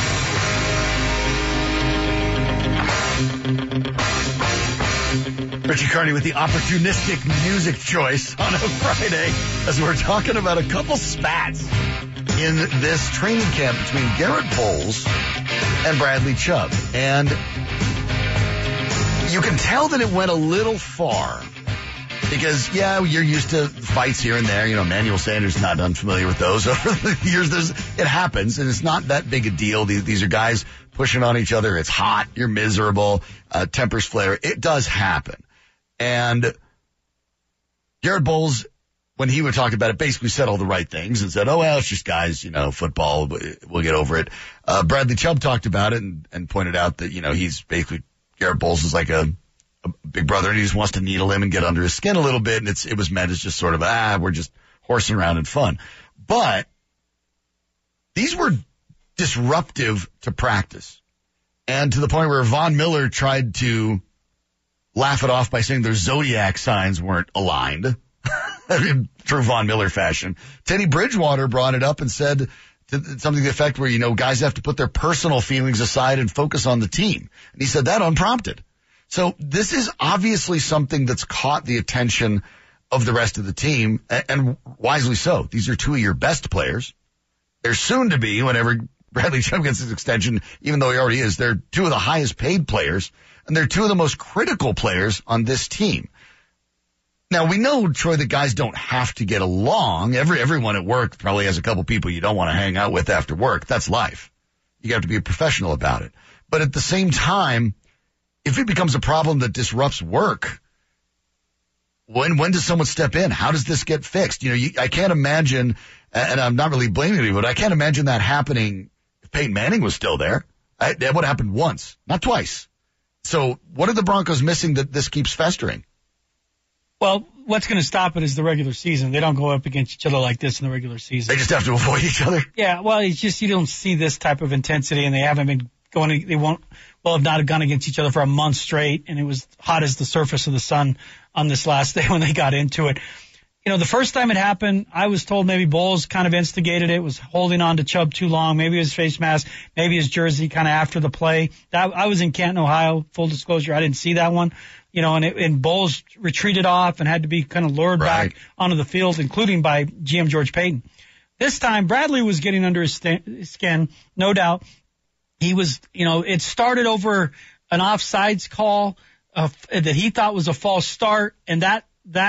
Speaker 3: Richie Carney with the opportunistic music choice on a Friday as we're talking about a couple spats in this training camp between Garrett Bowles and Bradley Chubb. And you can tell that it went a little far Because, yeah, you're used to fights here and there. You know, Emmanuel Sanders is not unfamiliar with those over the years. It happens, and it's not that big a deal. These are guys pushing on each other. It's hot. You're miserable. Tempers flare. It does happen. And Garrett Bowles, when he would talk about it, basically said all the right things and said, oh, well, it's just guys, football. We'll get over it. Bradley Chubb talked about it and pointed out that, he's basically, Garrett Bowles is like a big brother, and he just wants to needle him and get under his skin a little bit, and it was meant as just sort of, we're just horsing around and fun. But these were disruptive to practice, and to the point where Von Miller tried to laugh it off by saying their zodiac signs weren't aligned, in true Von Miller fashion. Teddy Bridgewater brought it up and said something to the effect where, guys have to put their personal feelings aside and focus on the team. And he said that unprompted. So this is obviously something that's caught the attention of the rest of the team, and wisely so. These are two of your best players. They're soon to be, whenever Bradley Chubb gets his extension, even though he already is, they're two of the highest paid players, and they're two of the most critical players on this team. Now, we know, Troy, that guys don't have to get along. Everyone at work probably has a couple people you don't want to hang out with after work. That's life. You have to be a professional about it. But at the same time, if it becomes a problem that disrupts work, when does someone step in? How does this get fixed? I can't imagine, and I'm not really blaming anybody, but I can't imagine that happening if Peyton Manning was still there. That would have happened once, not twice. So what are the Broncos missing that this keeps festering?
Speaker 4: Well, what's going to stop it is the regular season. They don't go up against each other like this in the regular season.
Speaker 3: They just have to avoid each other?
Speaker 4: Yeah, well, it's just you don't see this type of intensity, and they haven't been they won't have not gone against each other for a month straight, and it was hot as the surface of the sun on this last day when they got into it. The first time it happened, I was told maybe Bowles kind of instigated it, was holding on to Chubb too long, maybe his face mask, maybe his jersey kind of after the play. I was in Canton, Ohio, full disclosure, I didn't see that one. And Bowles retreated off and had to be kind of lured back onto the field, including by GM George Payton. This time, Bradley was getting under his skin, no doubt. He was, it started over an offsides call that he thought was a false start, and that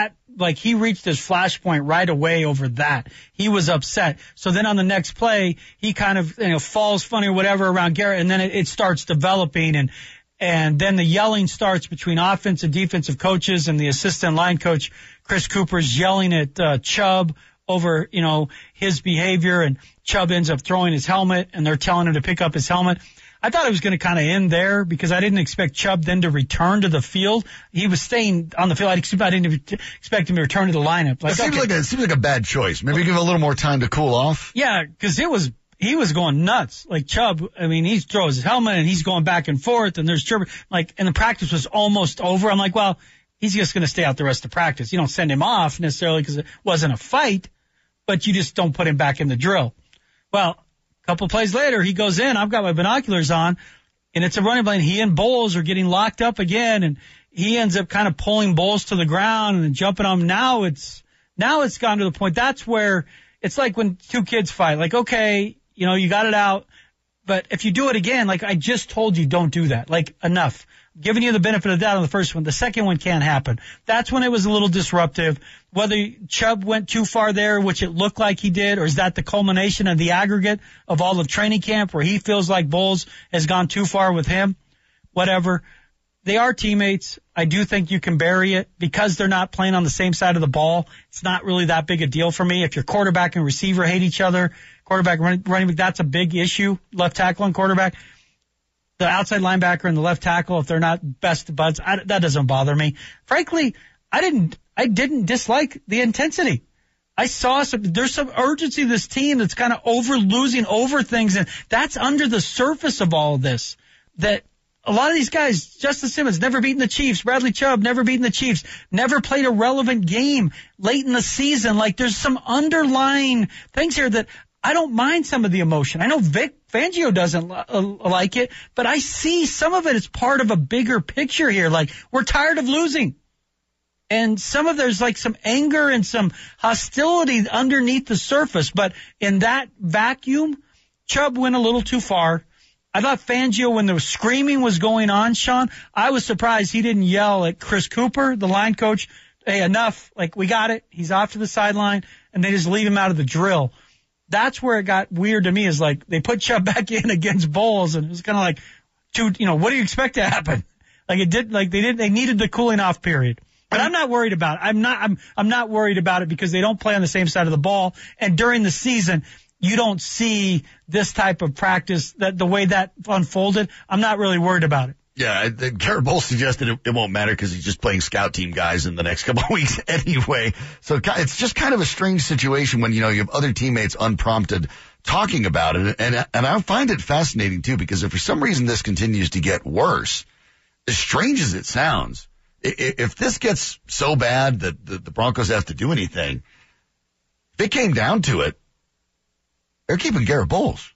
Speaker 4: he reached his flashpoint right away over that. He was upset. So then on the next play, he kind of, falls funny or whatever around Garrett, and then it starts developing, and then the yelling starts between offensive, defensive coaches, and the assistant line coach, Chris Cooper's yelling at Chubb over, his behavior, and Chubb ends up throwing his helmet, and they're telling him to pick up his helmet. I thought it was going to kind of end there because I didn't expect Chubb then to return to the field. He was staying on the field. I didn't expect him to return to the lineup.
Speaker 3: It seems like a bad choice. Maybe give him a little more time to cool off.
Speaker 4: Yeah, because he was going nuts. Like Chubb, he throws his helmet and he's going back and forth, and there's chirping. And the practice was almost over. I'm like, well, he's just going to stay out the rest of the practice. You don't send him off necessarily because it wasn't a fight, but you just don't put him back in the drill. Well, a couple plays later, he goes in. I've got my binoculars on, and it's a running play. And he and Bowles are getting locked up again, and he ends up kind of pulling Bowles to the ground and then jumping on him. Now it's gone to the point. That's where it's like when two kids fight. Like, okay, you got it out, but if you do it again, like I just told you, don't do that. Like, enough. I'm giving you the benefit of the doubt on the first one. The second one can't happen. That's when it was a little disruptive. Whether Chubb went too far there, which it looked like he did, or is that the culmination of the aggregate of all of training camp where he feels like Bowles has gone too far with him? Whatever. They are teammates. I do think you can bury it because they're not playing on the same side of the ball. It's not really that big a deal for me. If your quarterback and receiver hate each other, quarterback, running back, that's a big issue. Left tackle and quarterback. The outside linebacker and the left tackle, if they're not best buds, that doesn't bother me. Frankly, I didn't dislike the intensity. I saw there's some urgency to this team that's kind of losing over things, and that's under the surface of all of this. That a lot of these guys, Justin Simmons, never beaten the Chiefs. Bradley Chubb, never beaten the Chiefs. Never played a relevant game late in the season. Like, there's some underlying things here that I don't mind some of the emotion. I know Vic Fangio doesn't like it, but I see some of it as part of a bigger picture here. Like, we're tired of losing. And there's like some anger and some hostility underneath the surface. But in that vacuum, Chubb went a little too far. I thought Fangio, when the screaming was going on, Sean, I was surprised he didn't yell at Chris Cooper, the line coach, hey, enough. Like, we got it. He's off to the sideline, and they just leave him out of the drill. That's where it got weird to me, is like they put Chubb back in against Bowles, and it was kind of like, what do you expect to happen? Like they needed the cooling off period. But I'm not worried about it. I'm not worried about it because they don't play on the same side of the ball. And during the season, you don't see this type of practice, that the way that unfolded. I'm not really worried about it.
Speaker 3: Yeah, Garrett Bowles suggested it won't matter because he's just playing scout team guys in the next couple of weeks anyway. So it's just kind of a strange situation when, you have other teammates unprompted talking about it. And I find it fascinating too, because if for some reason this continues to get worse, as strange as it sounds, if this gets so bad that the Broncos have to do anything, if it came down to it, they're keeping Garrett Bowles.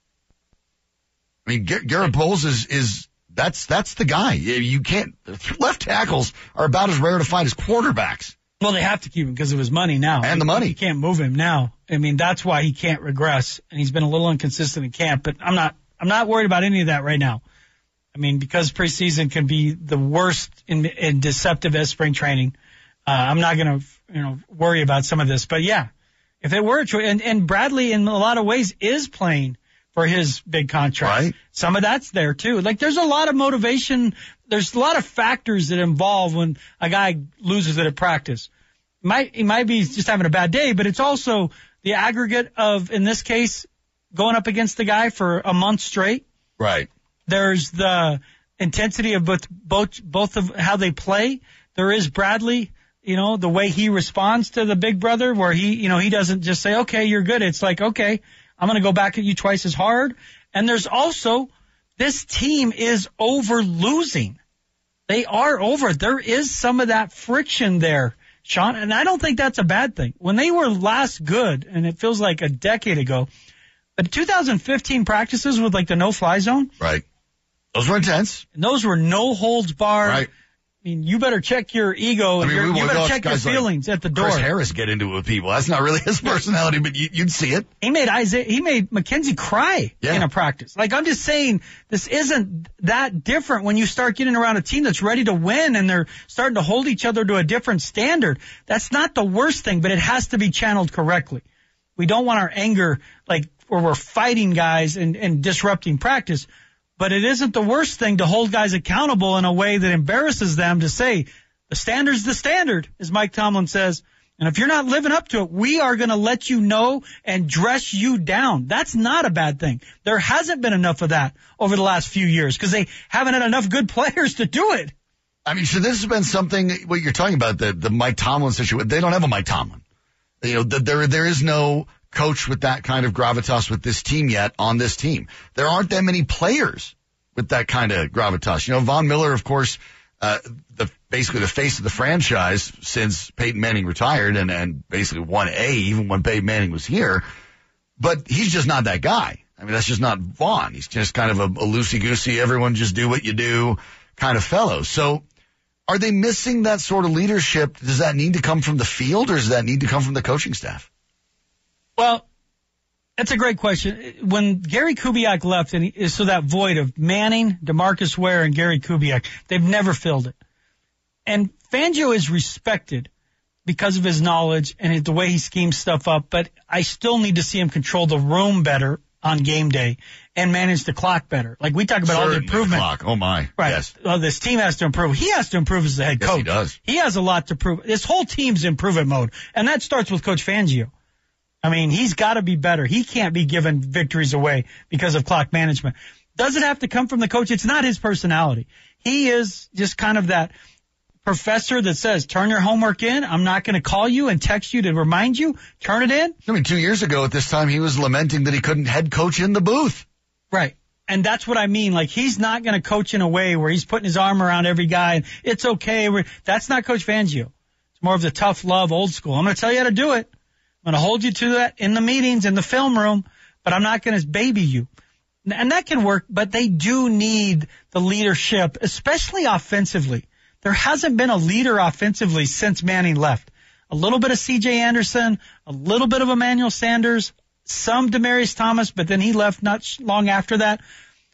Speaker 3: I mean, Garrett Bowles that's the guy. You can't, left tackles are about as rare to find as quarterbacks.
Speaker 4: Well, they have to keep him because of his money now.
Speaker 3: And the money.
Speaker 4: You can't move him now. I mean, that's why he can't regress. And he's been a little inconsistent in camp, but I'm not worried about any of that right now. I mean, because preseason can be the worst in deceptive as spring training. I'm not going to, worry about some of this, but yeah, if it were true, and Bradley in a lot of ways is playing for his big contract.
Speaker 3: Right.
Speaker 4: Some of that's there too. Like, there's a lot of motivation. There's a lot of factors that involve when a guy loses it at practice. He might be just having a bad day, but it's also the aggregate of, in this case, going up against the guy for a month straight.
Speaker 3: Right.
Speaker 4: There's the intensity of both of how they play. There is Bradley, the way he responds to the big brother, where he doesn't just say, okay, you're good. It's like, okay, I'm going to go back at you twice as hard. And there's also, this team is over losing. They are over. There is some of that friction there, Sean, and I don't think that's a bad thing. When they were last good, and it feels like a decade ago, but 2015 practices with like the no-fly zone.
Speaker 3: Right. Those were intense.
Speaker 4: And those were no holds barred.
Speaker 3: Right.
Speaker 4: I mean, you better check your ego and you better check your feelings at the door.
Speaker 3: Chris Harris get into it with people. That's not really his personality, but you'd see it.
Speaker 4: He made Mackenzie cry in a practice. Like, I'm just saying, this isn't that different when you start getting around a team that's ready to win and they're starting to hold each other to a different standard. That's not the worst thing, but it has to be channeled correctly. We don't want our anger, like, where we're fighting guys and disrupting practice. But it isn't the worst thing to hold guys accountable in a way that embarrasses them, to say, the standard's the standard, as Mike Tomlin says. And if you're not living up to it, we are going to let you know and dress you down. That's not a bad thing. There hasn't been enough of that over the last few years because they haven't had enough good players to do it.
Speaker 3: I mean, so this has been something, what you're talking about, the Mike Tomlin situation. They don't have a Mike Tomlin. There is no coach with that kind of gravitas with this team yet on this team. There aren't that many players with that kind of gravitas. Von Miller, of course, basically the face of the franchise since Peyton Manning retired and basically won even when Peyton Manning was here. But he's just not that guy. I mean, that's just not Vaughn. He's just kind of a loosey-goosey, everyone just do what you do kind of fellow. So are they missing that sort of leadership? Does that need to come from the field or does that need to come from the coaching staff?
Speaker 4: Well, that's a great question. When Gary Kubiak left, so that void of Manning, DeMarcus Ware, and Gary Kubiak, they've never filled it. And Fangio is respected because of his knowledge and the way he schemes stuff up, but I still need to see him control the room better on game day and manage the clock better. Like, we talk about all the improvement.
Speaker 3: Clock. Oh, my.
Speaker 4: Right.
Speaker 3: Yes.
Speaker 4: Well, this team has to improve. He has to improve as the head coach.
Speaker 3: Yes, he does.
Speaker 4: He has a lot to prove. This whole team's improvement mode, and that starts with Coach Fangio. I mean, he's got to be better. He can't be giving victories away because of clock management. Does it have to come from the coach? It's not his personality. He is just kind of that professor that says, turn your homework in. I'm not going to call you and text you to remind you. Turn it in.
Speaker 3: I mean, 2 years ago at this time, he was lamenting that he couldn't head coach in the booth.
Speaker 4: Right. And that's what I mean. Like, he's not going to coach in a way where he's putting his arm around every guy and it's okay. That's not Coach Fangio. It's more of the tough love, old school. I'm going to tell you how to do it. I'm going to hold you to that in the meetings, in the film room, but I'm not going to baby you. And that can work, but they do need the leadership, especially offensively. There hasn't been a leader offensively since Manning left. A little bit of C.J. Anderson, a little bit of Emmanuel Sanders, some Demaryius Thomas, but then he left not long after that.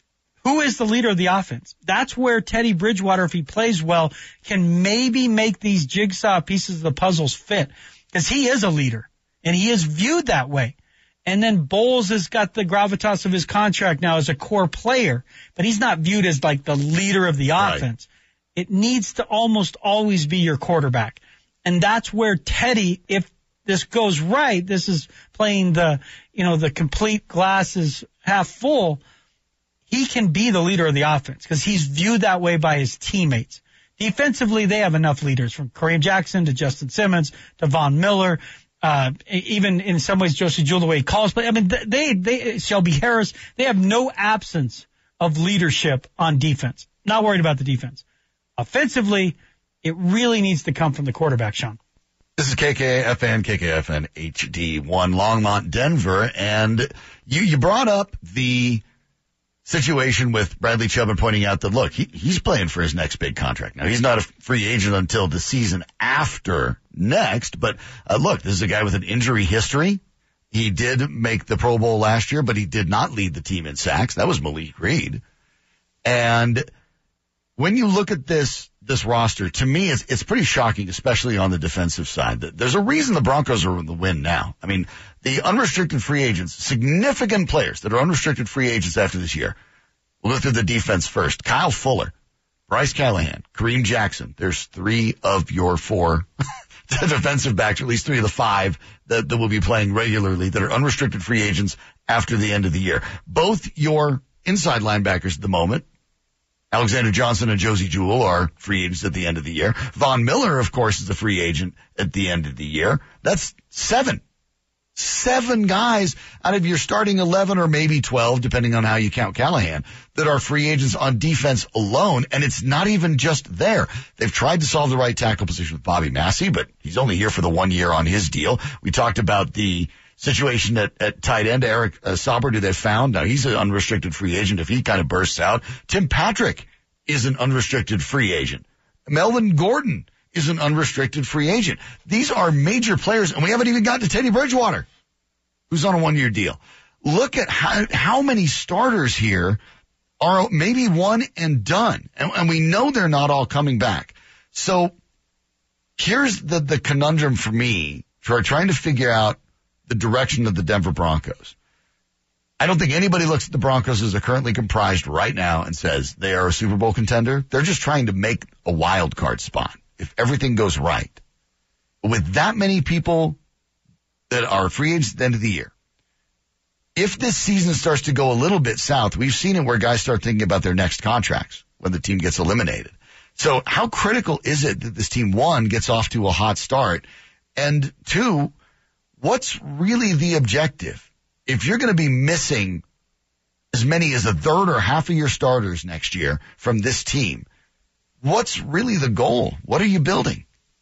Speaker 4: Who is the leader of the offense? That's where Teddy Bridgewater, if he plays well, can maybe make these jigsaw pieces of the puzzles fit, because he is a leader and he is viewed that way. And then Bowles has got the gravitas of his contract now as a core player, but he's not viewed as like the leader of the offense. Right. It needs to almost always be your quarterback. And that's where Teddy, if this goes right, this is playing the complete glass is half full. He can be the leader of the offense because he's viewed that way by his teammates. Defensively, they have enough leaders, from Kareem Jackson to Justin Simmons to Von Miller, even in some ways Josie Jewell, the way he calls. But I mean, they Shelby Harris, they have no absence of leadership on defense. Not worried about the defense. Offensively, it really needs to come from the quarterback, Sean.
Speaker 3: This is KKFN HD1 Longmont, Denver, and you brought up the situation with Bradley Chubb and pointing out that, look, he's playing for his next big contract. Now, he's not a free agent until the season after next, but look, this is a guy with an injury history. He did make the Pro Bowl last year, but he did not lead the team in sacks. That was Malik Reed. And when you look at this roster, to me, it's pretty shocking, especially on the defensive side. There's a reason the Broncos are in the win now. I mean, the unrestricted free agents, significant players that are unrestricted free agents after this year. We'll go through the defense first. Kyle Fuller, Bryce Callahan, Kareem Jackson. There's 3 of your 4 defensive backs, or at least 3 of the 5 that will be playing regularly that are unrestricted free agents after the end of the year. Both your inside linebackers at the moment, Alexander Johnson and Josie Jewell, are free agents at the end of the year. Von Miller, of course, is a free agent at the end of the year. That's 7 guys out of your starting 11 or maybe 12, depending on how you count Callahan, that are free agents on defense alone. And it's not even just there. They've tried to solve the right tackle position with Bobby Massey, but he's only here for the 1 year on his deal. We talked about the situation at tight end, Eric Saubert, who they found. Now, he's an unrestricted free agent if he kind of bursts out. Tim Patrick is an unrestricted free agent. Melvin Gordon is an unrestricted free agent. These are major players, and we haven't even gotten to Teddy Bridgewater, who's on a 1-year deal. Look at how many starters here are maybe one and done, and we know they're not all coming back. So here's the conundrum for me for trying to figure out the direction of the Denver Broncos. I don't think anybody looks at the Broncos as they're currently comprised right now and says they are a Super Bowl contender. They're just trying to make a wild card spot if everything goes right. With that many people that are free agents at the end of the year, if this season starts to go a little bit south, we've seen it where guys start thinking about their next contracts when the team gets eliminated. So how critical is it that this team, 1, gets off to a hot start, and 2, what's really the objective? If you're going to be missing as many as a third or half of your starters next year from this team, what's really the goal? What are you building?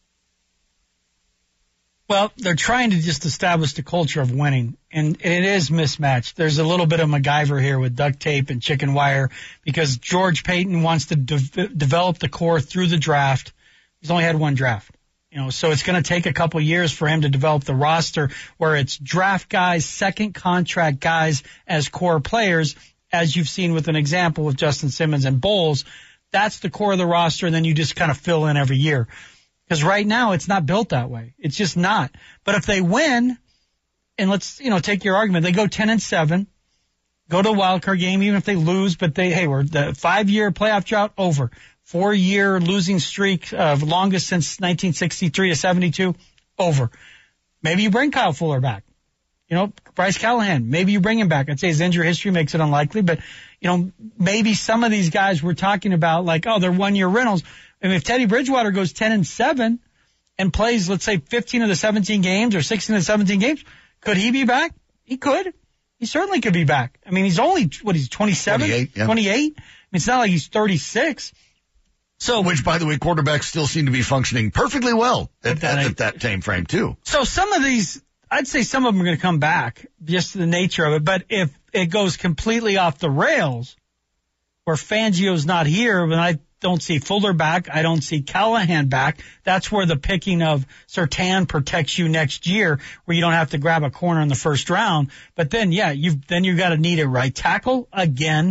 Speaker 4: Well, they're trying to just establish the culture of winning, and it is mismatched. There's a little bit of MacGyver here with duct tape and chicken wire because George Payton wants to develop the core through the draft. He's only had 1 draft. So it's going to take a couple years for him to develop the roster where it's draft guys, second contract guys as core players, as you've seen with an example with Justin Simmons and Bowles. That's the core of the roster, and then you just kind of fill in every year. Because right now it's not built that way. It's just not. But if they win, and let's, take your argument, they go 10-7, go to a wild card game, even if they lose, but we're the 5-year playoff drought over. 4-year losing streak of longest since 1963 to 72, over. Maybe you bring Kyle Fuller back. Bryce Callahan, maybe you bring him back. I'd say his injury history makes it unlikely, but, maybe some of these guys we're talking about, like, they're 1-year rentals. I mean, if Teddy Bridgewater goes 10-7 and plays, let's say, 15 of the 17 games or 16 of the 17 games, could he be back? He could. He certainly could be back. I mean, he's only, he's 27?
Speaker 3: 28, yeah.
Speaker 4: 28? I mean, it's not like he's 36. So,
Speaker 3: which, by the way, quarterbacks still seem to be functioning perfectly well at that time frame, too.
Speaker 4: So some of these, I'd say some of them are going to come back, just the nature of it. But if it goes completely off the rails, where Fangio's not here, but I don't see Fuller back, I don't see Callahan back, that's where the picking of Surtain protects you next year, where you don't have to grab a corner in the first round. But then, you've got to need a right tackle again.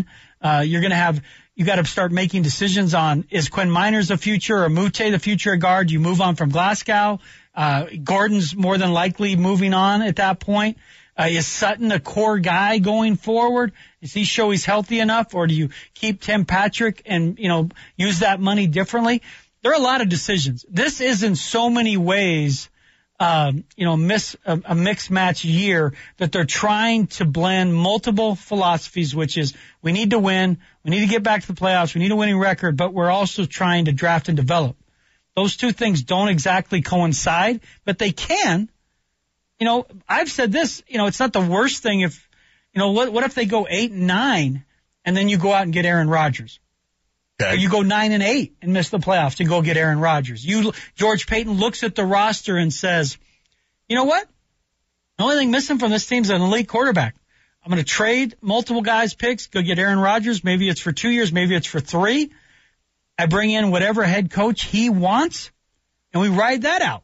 Speaker 4: You got to start making decisions on, is Quinn Miners the future or Mute the future at guard? You move on from Glasgow. Gordon's more than likely moving on at that point. Is Sutton a core guy going forward? Does he show he's healthy enough, or do you keep Tim Patrick and, use that money differently? There are a lot of decisions. This is in so many ways, a mixed match year that they're trying to blend multiple philosophies, which is we need to win, we need to get back to the playoffs, we need a winning record, but we're also trying to draft and develop. Those two things don't exactly coincide, but they can. I've said this, it's not the worst thing if, what if they go 8-9 and then you go out and get Aaron Rodgers? Okay. Or you go 9-8 and miss the playoffs and go get Aaron Rodgers. George Payton looks at the roster and says, you know what? The only thing missing from this team is an elite quarterback. I'm going to trade multiple guys' picks, go get Aaron Rodgers. Maybe it's for 2 years, maybe it's for 3. I bring in whatever head coach he wants, and we ride that out.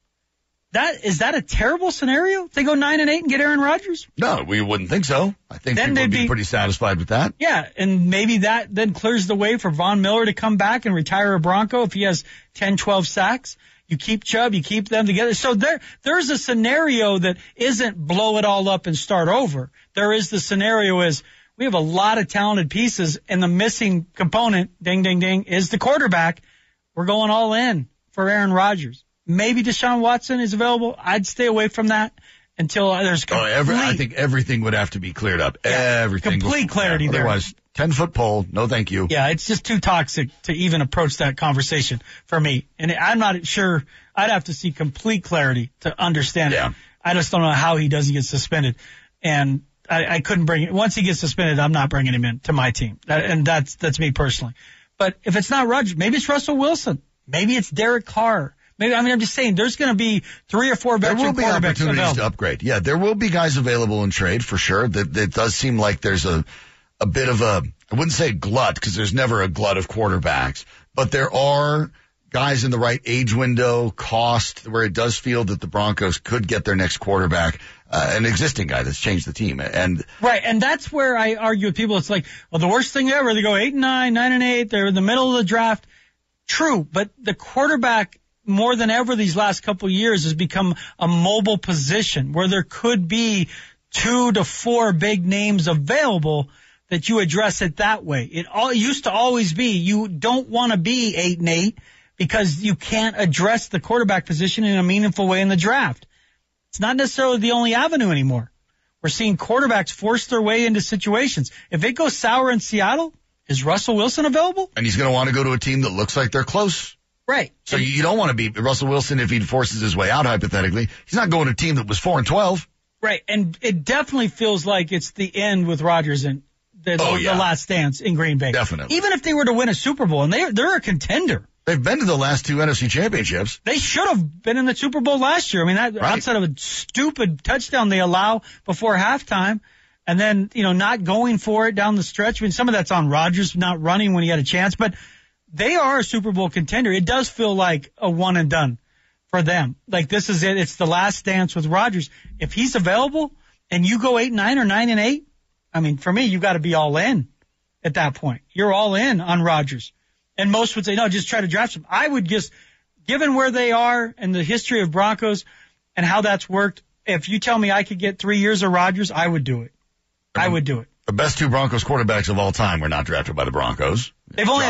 Speaker 4: Is that a terrible scenario? If they go 9-8 and get Aaron Rodgers?
Speaker 3: No, we wouldn't think so. I think people would be pretty satisfied with that.
Speaker 4: Yeah, and maybe that then clears the way for Von Miller to come back and retire a Bronco if he has 10, 12 sacks. You keep Chubb, you keep them together. So there's a scenario that isn't blow it all up and start over. There is the scenario is we have a lot of talented pieces, and the missing component, ding, ding, ding, is the quarterback. We're going all in for Aaron Rodgers. Maybe Deshaun Watson is available. I'd stay away from that until there's
Speaker 3: I think everything would have to be cleared up. Yeah, everything.
Speaker 4: Complete clarity there.
Speaker 3: Otherwise, 10-foot pole, no thank you.
Speaker 4: Yeah, it's just too toxic to even approach that conversation for me. And I'm not sure. I'd have to see complete clarity to understand it. I just don't know how he doesn't get suspended. And I couldn't bring it. Once he gets suspended, I'm not bringing him in to my team. And that's me personally. But if it's not Rodgers, maybe it's Russell Wilson. Maybe it's Derek Carr. I'm just saying there's going to be 3 or 4 veteran quarterbacks available. There will be
Speaker 3: opportunities to upgrade. Yeah, there will be guys available in trade for sure. That does seem like there's a bit of I wouldn't say glut because there's never a glut of quarterbacks, but there are guys in the right age window, cost, where it does feel that the Broncos could get their next quarterback, an existing guy that's changed the team.
Speaker 4: Right, and that's where I argue with people. It's like, well, the worst thing ever, they go 8-9, 9-8, they're in the middle of the draft. True, but the quarterback, more than ever these last couple of years, has become a mobile position where there could be 2 to 4 big names available that you address it that way. It used to always be you don't want to be 8-8 because you can't address the quarterback position in a meaningful way in the draft. It's not necessarily the only avenue anymore. We're seeing quarterbacks force their way into situations. If it goes sour in Seattle, is Russell Wilson available?
Speaker 3: And he's going to want to go to a team that looks like they're close.
Speaker 4: Right.
Speaker 3: So you don't want to be Russell Wilson if he forces his way out, hypothetically. He's not going to a team that was 4-12.
Speaker 4: Right. And it definitely feels like it's the end with Rodgers and the last dance in Green Bay.
Speaker 3: Definitely.
Speaker 4: Even if they were to win a Super Bowl, and they're a contender.
Speaker 3: They've been to the last 2 NFC championships.
Speaker 4: They should have been in the Super Bowl last year. I mean, outside of a stupid touchdown they allow before halftime, and then, not going for it down the stretch. I mean, some of that's on Rodgers not running when he had a chance, but they are a Super Bowl contender. It does feel like a one and done for them. Like, this is it. It's the last dance with Rodgers. If he's available and you go 8-9 or 9-8, I mean, for me, you got to be all in at that point. You're all in on Rodgers. And most would say, no, just try to draft him. I would just, given where they are and the history of Broncos and how that's worked, if you tell me I could get 3 years of Rodgers, I would do it. I would do it.
Speaker 3: The best 2 Broncos quarterbacks of all time were not drafted by the Broncos.
Speaker 4: They've only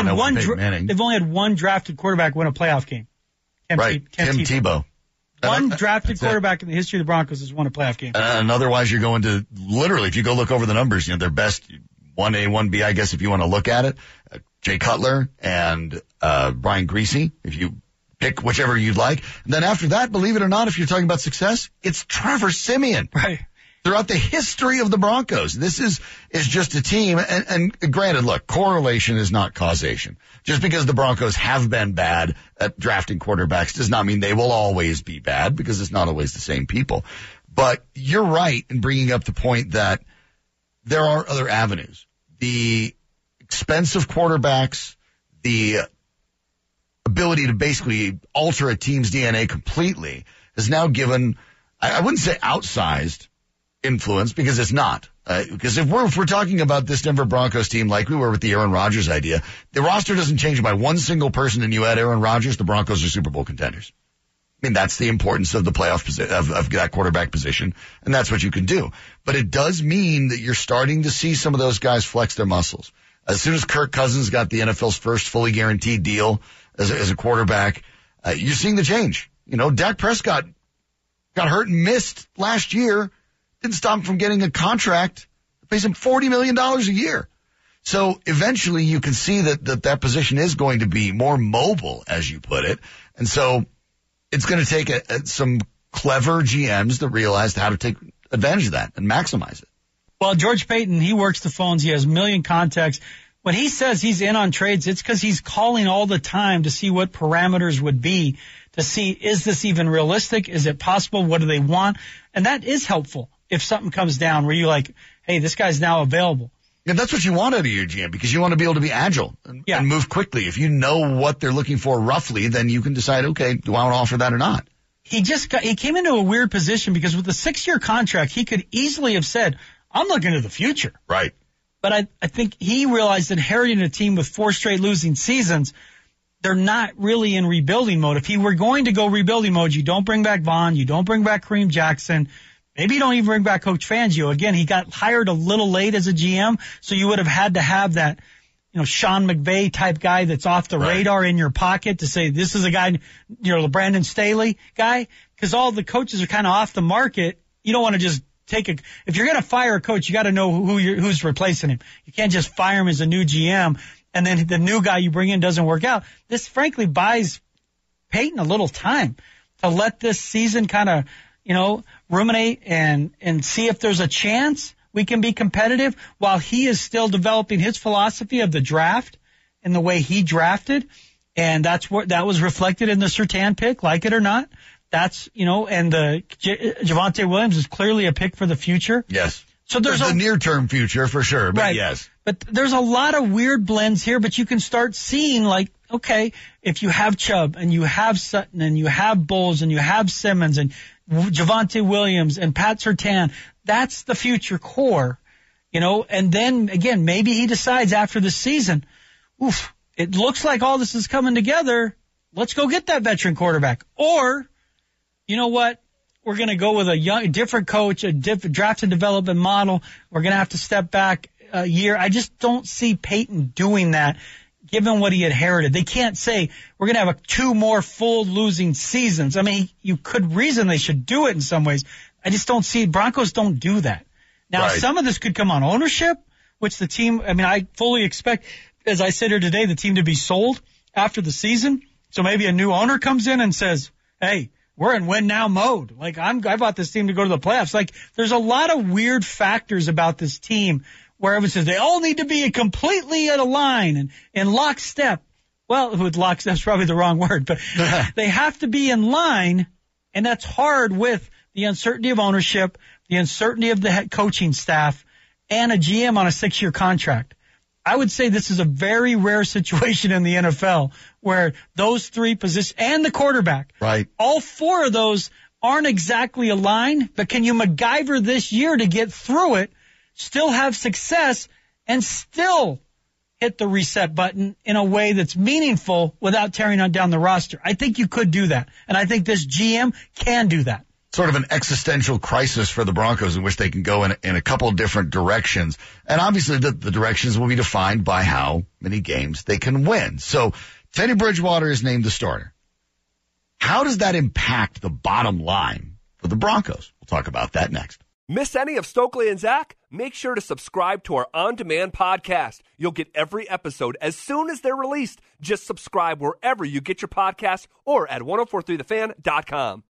Speaker 4: had one drafted quarterback win a playoff game. Tim
Speaker 3: Tebow.
Speaker 4: One drafted quarterback in the history of the Broncos has won a playoff game.
Speaker 3: And otherwise, you're going to literally, if you go look over the numbers, their best 1A, 1B, I guess, if you want to look at it, Jay Cutler and Brian Griese, if you pick whichever you'd like. And then after that, believe it or not, if you're talking about success, it's Trevor Siemian.
Speaker 4: Right.
Speaker 3: Throughout the history of the Broncos, this is just a team. And granted, look, correlation is not causation. Just because the Broncos have been bad at drafting quarterbacks does not mean they will always be bad, because it's not always the same people. But you're right in bringing up the point that there are other avenues. The expensive quarterbacks, the ability to basically alter a team's DNA completely has now given, I wouldn't say outsized, influence, because it's not. Because if we're talking about this Denver Broncos team like we were with the Aaron Rodgers idea, the roster doesn't change by one single person and you add Aaron Rodgers, the Broncos are Super Bowl contenders. I mean, that's the importance of the playoff position, of that quarterback position, and that's what you can do. But it does mean that you're starting to see some of those guys flex their muscles. As soon as Kirk Cousins got the NFL's first fully guaranteed deal as a quarterback, you're seeing the change. You know, Dak Prescott got hurt and missed last year. Didn't stop him from getting a contract that pays him $40 million a year. So eventually you can see that position is going to be more mobile, as you put it. And so it's going to take some clever GMs that realized how to take advantage of that and maximize it.
Speaker 4: Well, George Payton, he works the phones. He has a million contacts. When he says he's in on trades, it's because he's calling all the time to see what parameters would be, to see, is this even realistic? Is it possible? What do they want? And that is helpful if something comes down where you're like, hey, this guy's now available.
Speaker 3: Yeah, that's what you want out of your GM, because you want to be able to be agile and move quickly. If you know what they're looking for roughly, then you can decide, okay, do I want to offer that or not?
Speaker 4: He came into a weird position because with a 6-year contract, he could easily have said, I'm looking to the future.
Speaker 3: Right.
Speaker 4: But I think he realized that inheriting a team with 4 straight losing seasons, they're not really in rebuilding mode. If he were going to go rebuilding mode, you don't bring back Vaughn, you don't bring back Kareem Jackson, maybe you don't even bring back Coach Fangio. Again, he got hired a little late as a GM, so you would have had to have that, Sean McVay type guy that's off the radar in your pocket to say, this is a guy, the Brandon Staley guy, because all the coaches are kind of off the market. You don't want to just if you're going to fire a coach, you got to know who's replacing him. You can't just fire him as a new GM and then the new guy you bring in doesn't work out. This frankly buys Payton a little time to let this season kind of, ruminate and see if there's a chance we can be competitive while he is still developing his philosophy of the draft and the way he drafted. And that was reflected in the Surtain pick, like it or not. That's, and the Javonte Williams is clearly a pick for the future.
Speaker 3: Yes.
Speaker 4: So there's
Speaker 3: the near-term future for sure, but yes.
Speaker 4: But there's a lot of weird blends here, but you can start seeing okay, if you have Chubb and you have Sutton and you have Bowles and you have Simmons and Javonte Williams and Pat Surtain, that's the future core, and then again, maybe he decides after the season, it looks like all this is coming together. Let's go get that veteran quarterback. Or, you know what? We're going to go with a different coach, a different draft and development model. We're going to have to step back a year. I just don't see Payton doing that, given what he inherited. They can't say we're going to have 2 more full losing seasons. I mean, you could reason they should do it in some ways. I just don't see Broncos don't do that. Now, some of this could come on ownership, which the team, I fully expect, as I sit here today, the team to be sold after the season. So maybe a new owner comes in and says, hey, we're in win now mode. I bought this team to go to the playoffs. There's a lot of weird factors about this team where everyone says they all need to be completely at a line and in lockstep. Well, with lockstep's probably the wrong word, but they have to be in line, and that's hard with the uncertainty of ownership, the uncertainty of the head coaching staff, and a GM on a 6-year contract. I would say this is a very rare situation in the NFL where those 3 positions and the quarterback, all 4 of those aren't exactly aligned, but can you MacGyver this year to get through it, still have success, and still hit the reset button in a way that's meaningful without tearing down the roster? I think you could do that, and I think this GM can do that.
Speaker 3: Sort of an existential crisis for the Broncos in which they can go in a couple of different directions. And obviously the directions will be defined by how many games they can win. So Teddy Bridgewater is named the starter. How does that impact the bottom line for the Broncos? We'll talk about that next.
Speaker 8: Miss any of Stokely and Zach? Make sure to subscribe to our on-demand podcast. You'll get every episode as soon as they're released. Just subscribe wherever you get your podcasts or at 1043thefan.com.